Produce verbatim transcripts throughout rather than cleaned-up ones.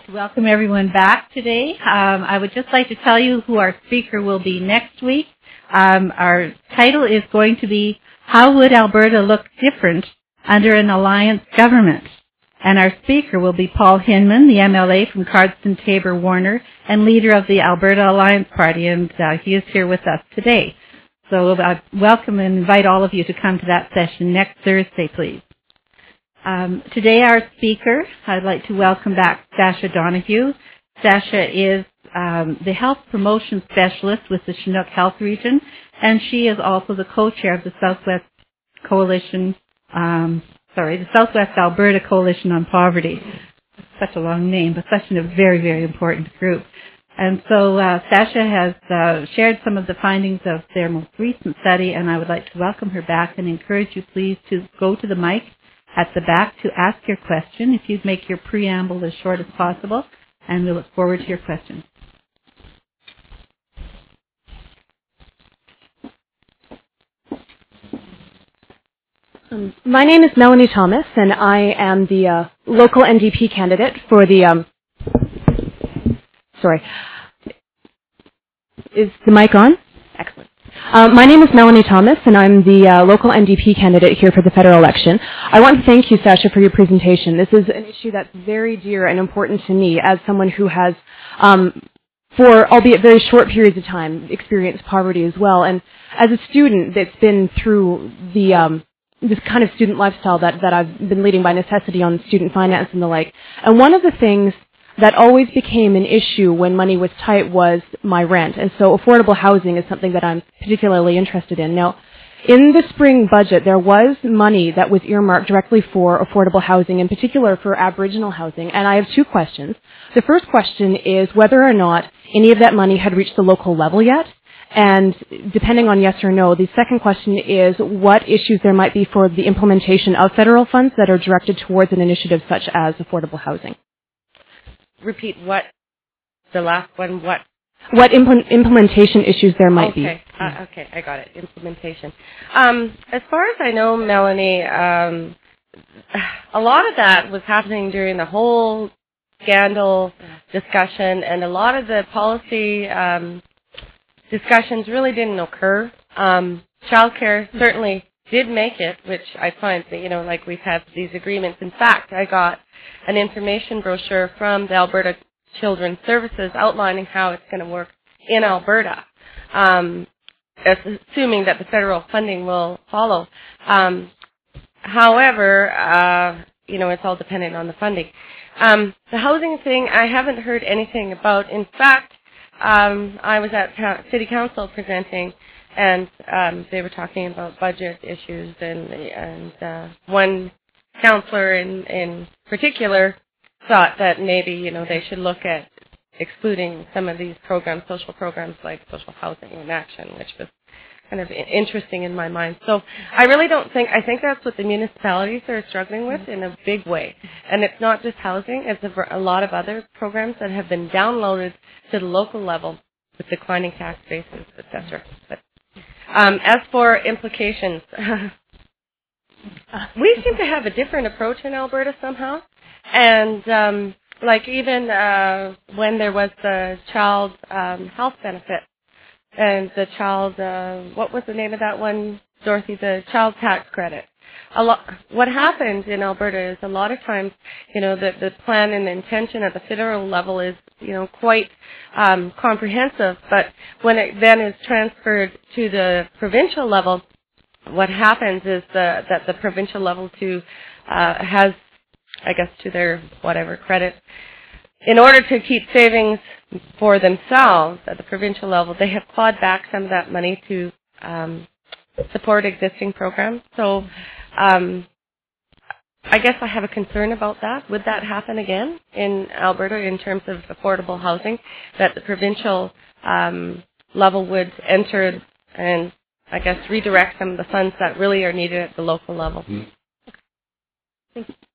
like to welcome everyone back today. Um, I would just like to tell you who our speaker will be next week. Um, our title is going to be, How Would Alberta Look Different Under an Alliance Government? And our speaker will be Paul Hinman, the M L A from Cardston Tabor Warner and leader of the Alberta Alliance Party, and uh, he is here with us today. So I uh, welcome and invite all of you to come to that session next Thursday, please. Um, today our speaker, I'd like to welcome back Sasha Donoghue. Sasha is um, the Health Promotion Specialist with the Chinook Health Region, and she is also the co-chair of the Southwest Coalition, um, sorry, the Southwest Alberta Coalition on Poverty. Such a long name, but such a very, very important group. And so uh, Sasha has uh, shared some of the findings of their most recent study, and I would like to welcome her back and encourage you please to go to the mic at the back to ask your question, if you'd make your preamble as short as possible, and we look forward to your questions. Um, my name is Melanie Thomas, and I am the uh, local N D P candidate for the, um, sorry, is the mic on? Excellent. Um, my name is Melanie Thomas, and I'm the uh, local N D P candidate here for the federal election. I want to thank you, Sasha, for your presentation. This is an issue that's very dear and important to me as someone who has, um, for albeit very short periods of time, experienced poverty as well. And as a student that's been through the um, this kind of student lifestyle that, that I've been leading by necessity on student finance and the like. And one of the things that always became an issue when money was tight was my rent. And so affordable housing is something that I'm particularly interested in. Now, in the spring budget, there was money that was earmarked directly for affordable housing, in particular for Aboriginal housing. And I have two questions. The first question is whether or not any of that money had reached the local level yet. And depending on yes or no, the second question is what issues there might be for the implementation of federal funds that are directed towards an initiative such as affordable housing. Repeat what? The last one, what? What impl- implementation issues there might okay. be. Okay, uh, okay, I got it. Implementation. Um, as far as I know, Melanie, um, a lot of that was happening during the whole scandal discussion, and a lot of the policy um, discussions really didn't occur. Um, childcare certainly did make it, which I find that, you know, like we've had these agreements. In fact, I got an information brochure from the Alberta Children's Services outlining how it's going to work in Alberta, um, assuming that the federal funding will follow. Um, however, uh, you know, it's all dependent on the funding. Um, the housing thing, I haven't heard anything about. In fact, um, I was at City Council presenting, and um, they were talking about budget issues, and, and uh, one councillor in, in particular thought that maybe, you know, they should look at excluding some of these programs, social programs like social housing in action, which was kind of interesting in my mind. So I really don't think, I think that's what the municipalities are struggling with in a big way. And it's not just housing, it's a, a lot of other programs that have been downloaded to the local level with declining tax bases, et cetera. But um, as for implications, we seem to have a different approach in Alberta somehow. And um, like even uh, when there was the child um, health benefit and the child, uh, what was the name of that one, Dorothy, the child tax credit. A lot, what happens in Alberta is a lot of times, you know, the, the plan and the intention at the federal level is, you know, quite um, comprehensive, but when it then is transferred to the provincial level, what happens is the, that the provincial level too uh, has, I guess, to their whatever credit, in order to keep savings for themselves at the provincial level, they have clawed back some of that money to um, support existing programs. So um, I guess I have a concern about that. Would that happen again in Alberta in terms of affordable housing, that the provincial um, level would enter and, I guess, redirect some of the funds that really are needed at the local level? Mm-hmm. Thank you.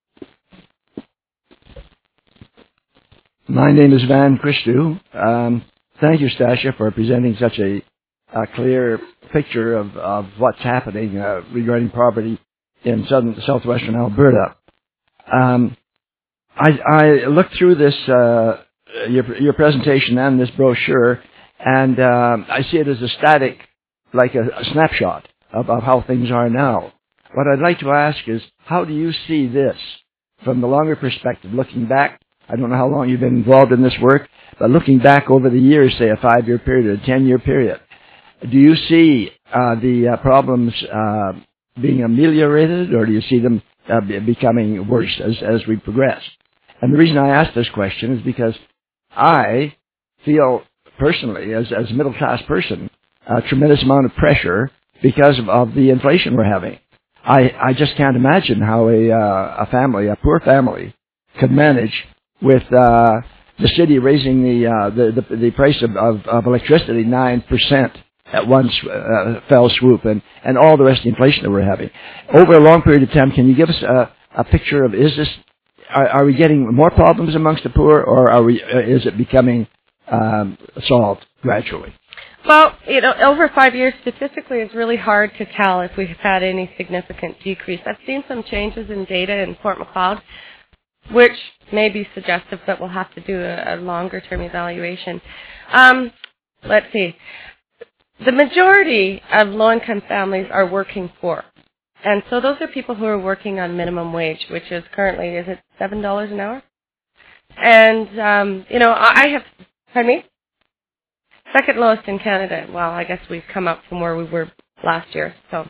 My name is Van Christou. Um, thank you, Stasha, for presenting such a, a clear picture of, of what's happening uh, regarding poverty in southern, southwestern Alberta. Um, I, I looked through this, uh, your, your presentation and this brochure, and um, I see it as a static, like a, a snapshot of, of how things are now. What I'd like to ask is, how do you see this from the longer perspective, looking back? I don't know how long you've been involved in this work, but looking back over the years, say a five-year period, a ten-year period, do you see uh, the uh, problems uh, being ameliorated, or do you see them uh, becoming worse as, as we progress? And the reason I ask this question is because I feel personally, as, as a middle-class person, a tremendous amount of pressure because of, of the inflation we're having. I, I just can't imagine how a, uh, a family, a poor family, could manage with uh, the city raising the, uh, the, the the price of, of, of electricity nine percent at one uh, fell swoop, and, and all the rest of the inflation that we're having. Over a long period of time, can you give us a, a picture of, is this, are, are we getting more problems amongst the poor, or are we, uh, is it becoming um, solved gradually? Well, you know, over five years, statistically, it's really hard to tell if we've had any significant decrease. I've seen some changes in data in Fort Macleod, which may be suggestive that we'll have to do a, a longer-term evaluation. Um, let's see. The majority of low-income families are working poor. And so those are people who are working on minimum wage, which is currently, is it seven dollars an hour? And, um, you know, I have, pardon me? Second lowest in Canada. Well, I guess we've come up from where we were last year, so.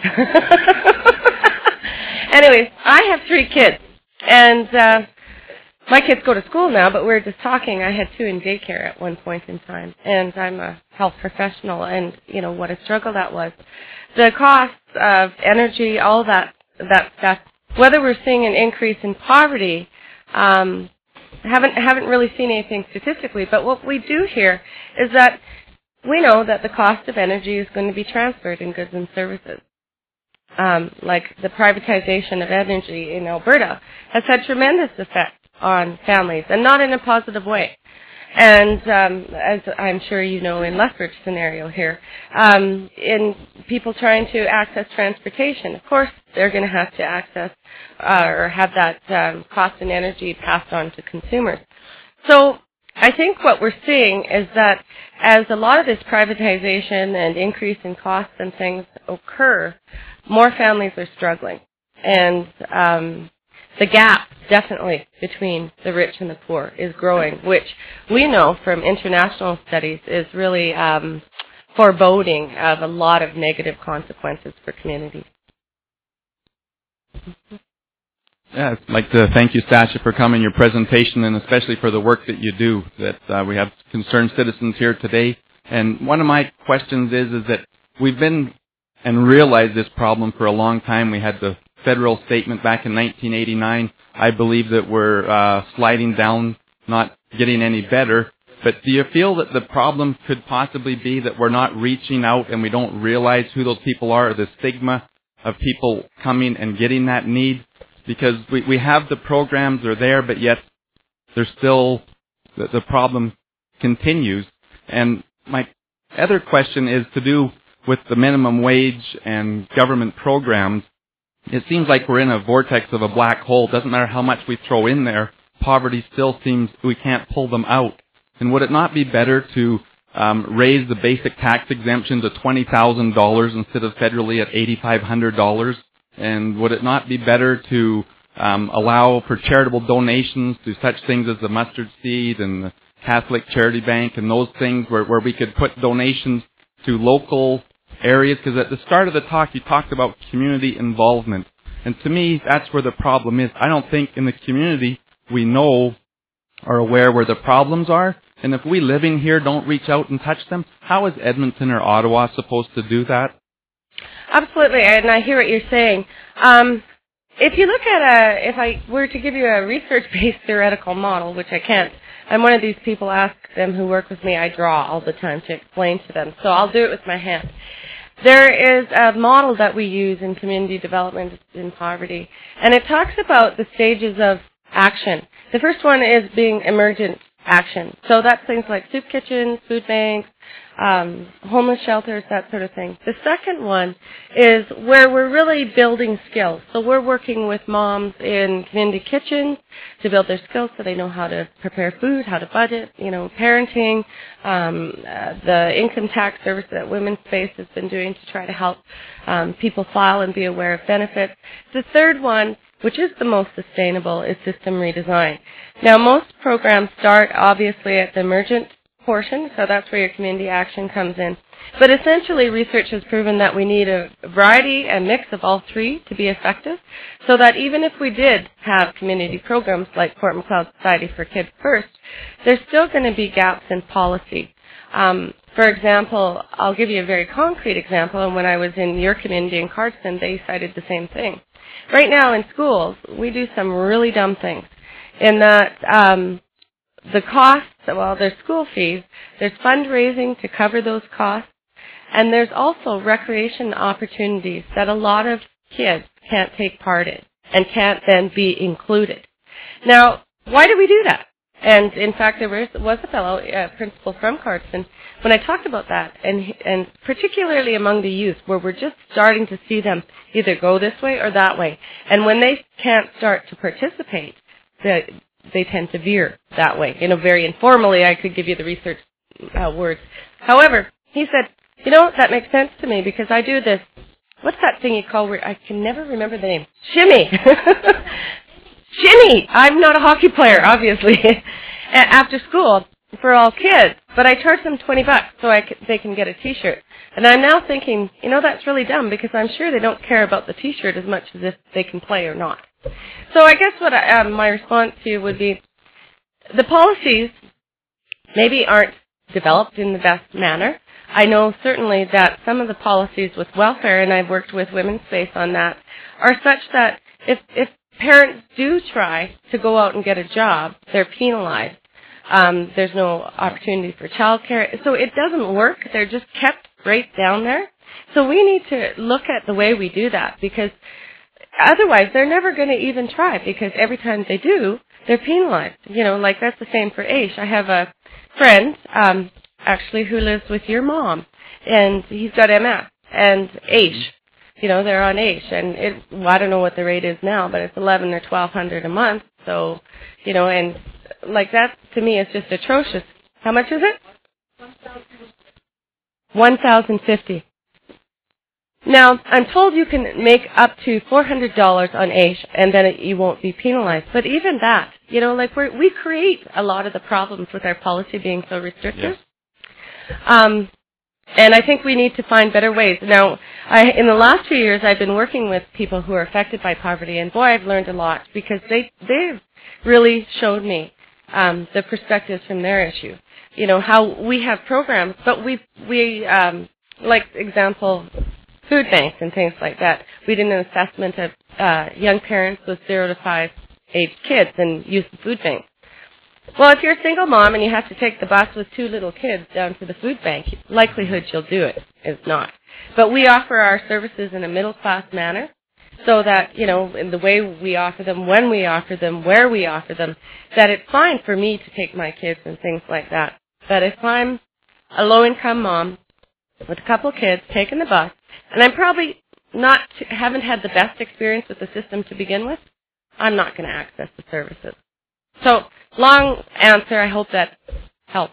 Anyways, I have three kids. And uh, my kids go to school now, but we were just talking. I had two in daycare at one point in time, and I'm a health professional, and you know what a struggle that was. The costs of energy, all that that stuff. Whether we're seeing an increase in poverty, um, haven't haven't really seen anything statistically. But what we do hear is that we know that the cost of energy is going to be transferred in goods and services. Um, like the privatization of energy in Alberta has had tremendous effect on families, and not in a positive way. And um, as I'm sure you know, in Lethbridge scenario here, um, in people trying to access transportation, of course they're going to have to access uh, or have that um, cost in energy passed on to consumers. So I think what we're seeing is that as a lot of this privatization and increase in costs and things occur, more families are struggling. And um, the gap, definitely, between the rich and the poor is growing, which we know from international studies is really um, foreboding of a lot of negative consequences for communities. Yeah, I'd like to thank you, Sasha, for coming, your presentation, and especially for the work that you do, that uh, we have concerned citizens here today. And one of my questions is, is that we've been and realized this problem for a long time. We had the federal statement back in nineteen eighty-nine. I believe that we're uh, sliding down, not getting any better. But do you feel that the problem could possibly be that we're not reaching out and we don't realize who those people are, or the stigma of people coming and getting that need? Because we, we have the programs are there, but yet there's still, the, the problem continues. And my other question is to do with the minimum wage and government programs. It seems like we're in a vortex of a black hole. It doesn't matter how much we throw in there, poverty still seems we can't pull them out. And would it not be better to um, raise the basic tax exemption to twenty thousand dollars instead of federally at eight thousand five hundred dollars? And would it not be better to um, allow for charitable donations to such things as the Mustard Seed and the Catholic Charity Bank and those things where, where we could put donations to local areas? Because at the start of the talk, you talked about community involvement. And to me, that's where the problem is. I don't think in the community we know or aware where the problems are. And if we living here don't reach out and touch them, how is Edmonton or Ottawa supposed to do that? Absolutely, and I hear what you're saying. Um, if you look at a, if I were to give you a research-based theoretical model, which I can't, I'm one of these people, ask them who work with me, I draw all the time to explain to them. So I'll do it with my hand. There is a model that we use in community development in poverty, and it talks about the stages of action. The first one is being emergent action. So that's things like soup kitchens, food banks, um, homeless shelters, that sort of thing. The second one is where we're really building skills. So we're working with moms in community kitchens to build their skills so they know how to prepare food, how to budget, you know, parenting, um, uh, the income tax service that Women's Space has been doing to try to help um, people file and be aware of benefits. The third one, which is the most sustainable, is system redesign. Now, most programs start obviously at the emergent portion, so that's where your community action comes in. But essentially, research has proven that we need a variety and mix of all three to be effective, so that even if we did have community programs like Port Macleod Society for Kids First, there's still going to be gaps in policy. Um, for example, I'll give you a very concrete example, and when I was in your community in Cardston, they cited the same thing. Right now in schools, we do some really dumb things in that um, the costs, well, there's school fees, there's fundraising to cover those costs, and there's also recreation opportunities that a lot of kids can't take part in and can't then be included. Now, why do we do that? And in fact, there was, was a fellow, a principal from Cardston, when I talked about that, and and particularly among the youth, where we're just starting to see them either go this way or that way. And when they can't start to participate, the, they tend to veer that way. You know, very informally, I could give you the research uh, words. However, he said, you know, that makes sense to me because I do this, what's that thing you call, where I can never remember the name, shimmy. Shimmy! I'm not a hockey player, obviously, after school for all kids, but I charge them twenty bucks so I can, they can get a T-shirt. And I'm now thinking, you know, that's really dumb because I'm sure they don't care about the T-shirt as much as if they can play or not. So I guess what I, um, my response to you would be, the policies maybe aren't developed in the best manner. I know certainly that some of the policies with welfare, and I've worked with Women's Space on that, are such that if, if parents do try to go out and get a job, they're penalized. Um, there's no opportunity for childcare. So it doesn't work. They're just kept right down there. So we need to look at the way we do that because otherwise they're never going to even try because every time they do, they're penalized. You know, like that's the same for A I S H. I have a friend, um, actually, who lives with your mom, and he's got M S and A I S H. You know, they're on A I S H, and it, well, I don't know what the rate is now, but it's eleven or twelve hundred a month. So, you know, and like that to me is just atrocious. How much is it? One thousand fifty. Now, I'm told you can make up to four hundred dollars on A I S H, and then it, you won't be penalized. But even that, you know, like we we create a lot of the problems with our policy being so restrictive. Yes. Um. And I think we need to find better ways. Now, I, in the last few years, I've been working with people who are affected by poverty, and boy, I've learned a lot because they they've really showed me um, the perspectives from their issue. You know how we have programs, but we we um, like example food banks and things like that. We did an assessment of uh, young parents with zero to five age kids and used the food bank. Well, if you're a single mom and you have to take the bus with two little kids down to the food bank, likelihood you'll do it is not. But we offer our services in a middle-class manner so that, you know, in the way we offer them, when we offer them, where we offer them, that it's fine for me to take my kids and things like that. But if I'm a low-income mom with a couple kids taking the bus, and I'm probably not, haven't had the best experience with the system to begin with, I'm not going to access the services. So, long answer. I hope that helps.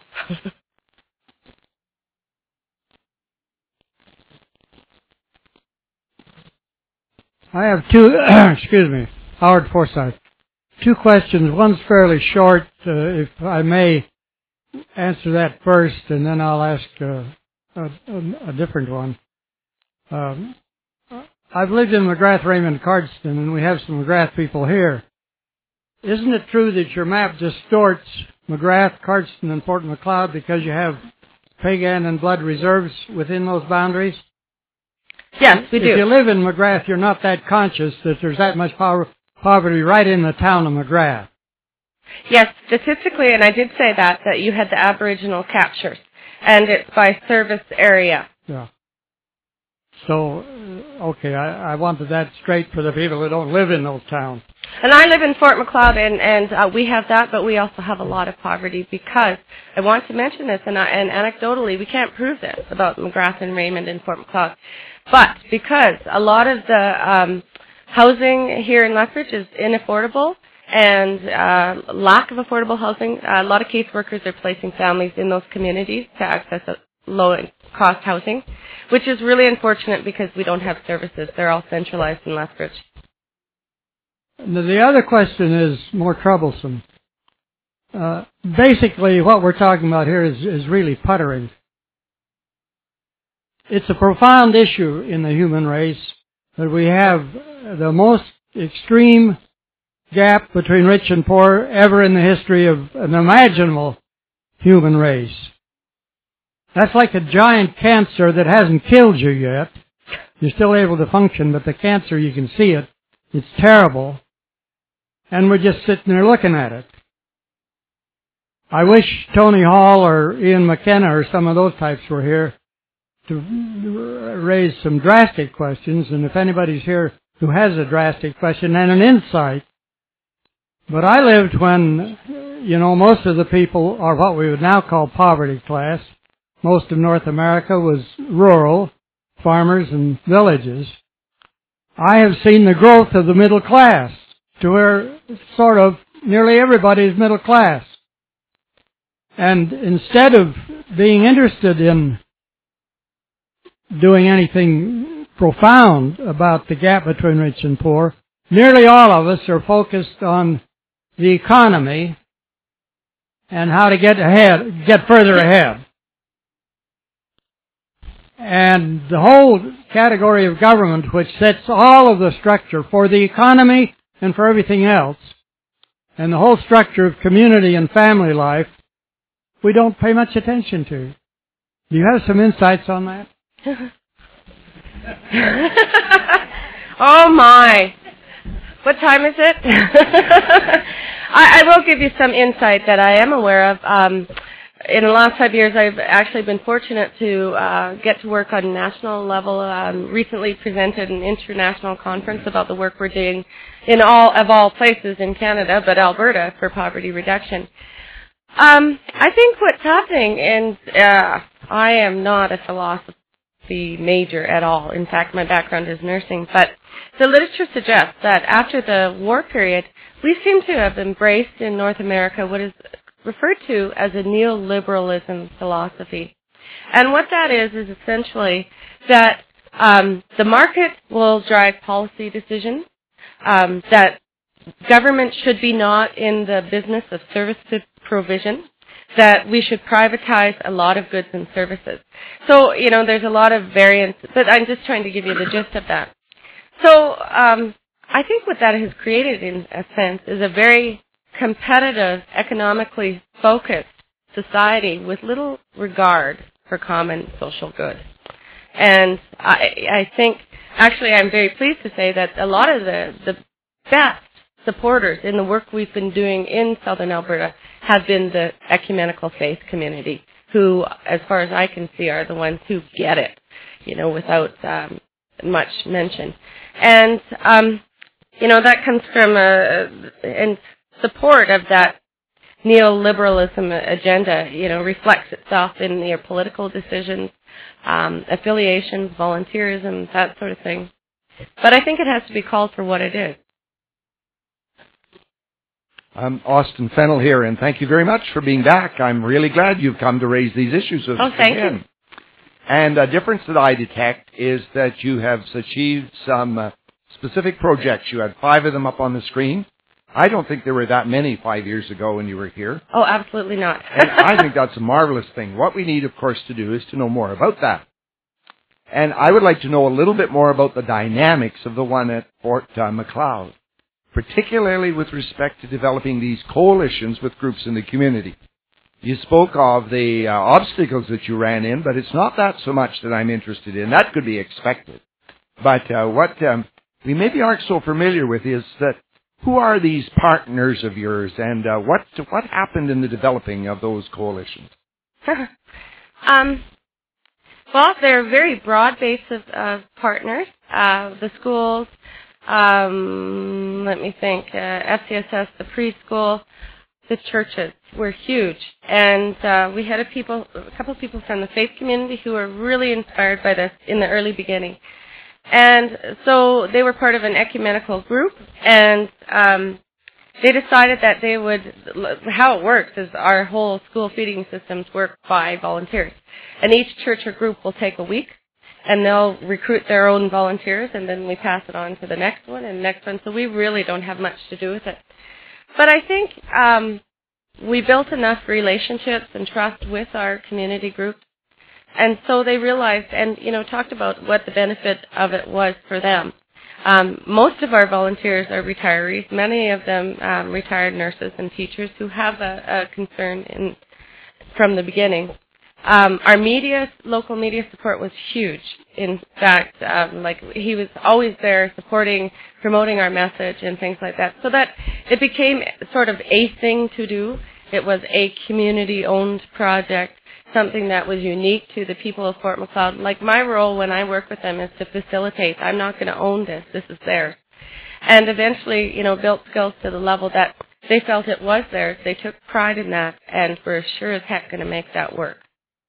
I have two, excuse me, Howard Forsyth. Two questions. One's fairly short. Uh, if I may answer that first, and then I'll ask uh, a, a, a different one. Um, I've lived in McGrath, Raymond, Cardston, and we have some McGrath people here. Isn't it true that your map distorts McGrath, Cardston, and Port Macleod because you have Pagan and Blood reserves within those boundaries? Yes, we do. If you live in McGrath, you're not that conscious that there's that much power, poverty right in the town of McGrath. Yes, statistically, and I did say that, that you had the Aboriginal captures, and it's by service area. Yeah. So, uh, okay, I, I wanted that straight for the people that don't live in those towns. And I live in Fort Macleod, and, and uh, we have that, but we also have a lot of poverty because I want to mention this, and, uh, and anecdotally, we can't prove this about McGrath and Raymond in Fort Macleod, but because a lot of the um, housing here in Lethbridge is inaffordable and uh, lack of affordable housing, uh, a lot of caseworkers are placing families in those communities to access low-cost housing, which is really unfortunate because we don't have services. They're all centralized in Lethbridge. The other question is more troublesome. Uh, basically, what we're talking about here is, is really puttering. It's a profound issue in the human race that we have the most extreme gap between rich and poor ever in the history of an imaginable human race. That's like a giant cancer that hasn't killed you yet. You're still able to function, but the cancer, you can see it. It's terrible. And we're just sitting there looking at it. I wish Tony Hall or Ian McKenna or some of those types were here to raise some drastic questions, and if anybody's here who has a drastic question and an insight. But I lived when, you know, most of the people are what we would now call poverty class. Most of North America was rural, farmers and villages. I have seen the growth of the middle class to where sort of nearly everybody is middle class. And instead of being interested in doing anything profound about the gap between rich and poor, nearly all of us are focused on the economy and how to get ahead, get further ahead. And the whole category of government, which sets all of the structure for the economy and for everything else, and the whole structure of community and family life, we don't pay much attention to. Do you have some insights on that? Oh my! What time is it? I, I will give you some insight that I am aware of. Um, in the last five years, I've actually been fortunate to uh, get to work on a national level. Um, recently presented an international conference about the work we're doing in all of all places in Canada, but Alberta, for poverty reduction. Um, I think what's happening, and uh, I am not a philosophy major at all. In fact, my background is nursing, but the literature suggests that after the war period, we seem to have embraced in North America what is referred to as a neoliberalism philosophy. And what that is, is essentially that um, the market will drive policy decisions, um, that government should be not in the business of service provision, that we should privatize a lot of goods and services. So, you know, there's a lot of variance, but I'm just trying to give you the gist of that. So, um, I think what that has created, in a sense, is a very competitive, economically focused society with little regard for common social good. And I, I think, actually, I'm very pleased to say that a lot of the, the best supporters in the work we've been doing in Southern Alberta have been the ecumenical faith community, who, as far as I can see, are the ones who get it, you know, without um, much mention. And, um, you know, that comes from a, in support of that neoliberalism agenda, you know, reflects itself in their political decisions, um, affiliations, volunteerism, that sort of thing. But I think it has to be called for what it is. I'm Austin Fennell here, and thank you very much for being back. I'm really glad you've come to raise these issues with oh, us thank again. You. And a difference that I detect is that you have achieved some uh, specific projects. You had five of them up on the screen. I don't think there were that many five years ago when you were here. Oh, absolutely not. And I think that's a marvelous thing. What we need, of course, to do is to know more about that. And I would like to know a little bit more about the dynamics of the one at Fort uh, Macleod, particularly with respect to developing these coalitions with groups in the community. You spoke of the uh, obstacles that you ran in, but it's not that so much that I'm interested in. That could be expected. But uh, what um, we maybe aren't so familiar with is that who are these partners of yours, and uh, what what happened in the developing of those coalitions? um, Well, they're a very broad base of, of partners. Uh, the schools, um, let me think, uh, F C S S, the preschool, the churches were huge. And uh, we had a, people, a couple of people from the faith community who were really inspired by this in the early beginning. And so they were part of an ecumenical group, and um, they decided that they would, how it works is our whole school feeding systems work by volunteers. And each church or group will take a week, and they'll recruit their own volunteers, and then we pass it on to the next one and the next one. So we really don't have much to do with it. But I think um, we built enough relationships and trust with our community groups. And so they realized and, you know, talked about what the benefit of it was for them. Um, most of our volunteers are retirees, many of them um, retired nurses and teachers who have a, a concern in, from the beginning. Um, our media, local media support was huge. In fact, um, like he was always there supporting, promoting our message and things like that. So that it became sort of a thing to do. It was a community-owned project, something that was unique to the people of Fort Macleod. Like my role when I work with them is to facilitate. I'm not going to own this. This is theirs. And eventually, you know, built skills to the level that they felt it was theirs. They took pride in that and were sure as heck going to make that work.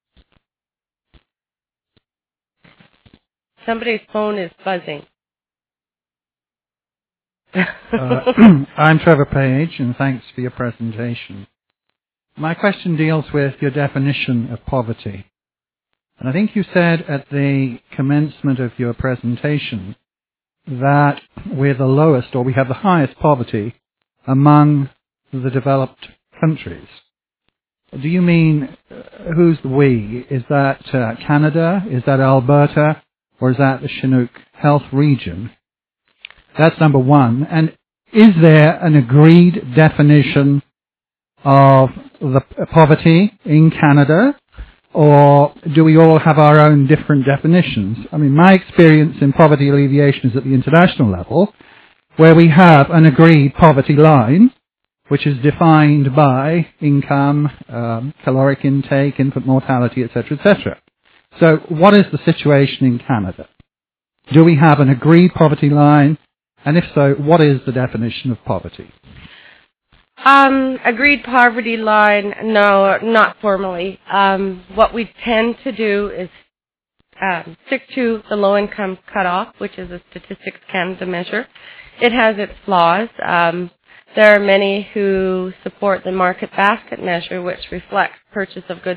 Somebody's phone is buzzing. uh, I'm Trevor Page, and thanks for your presentation. My question deals with your definition of poverty. And I think you said at the commencement of your presentation that we're the lowest, or we have the highest poverty among the developed countries. Do you mean, uh, who's the we? Is that uh, Canada? Is that Alberta? Or is that the Chinook Health region? That's number one. And is there an agreed definition of the poverty in Canada, or do we all have our own different definitions? I mean, my experience in poverty alleviation is at the international level, where we have an agreed poverty line, which is defined by income, um, caloric intake, infant mortality, et cetera, et cetera. So what is the situation in Canada? Do we have an agreed poverty line? And if so, what is the definition of poverty? Um, agreed poverty line, no, not formally. Um, what we tend to do is um, stick to the low-income cutoff, which is a Statistics Canada measure. It has its flaws. Um, there are many who support the market basket measure, which reflects purchase of goods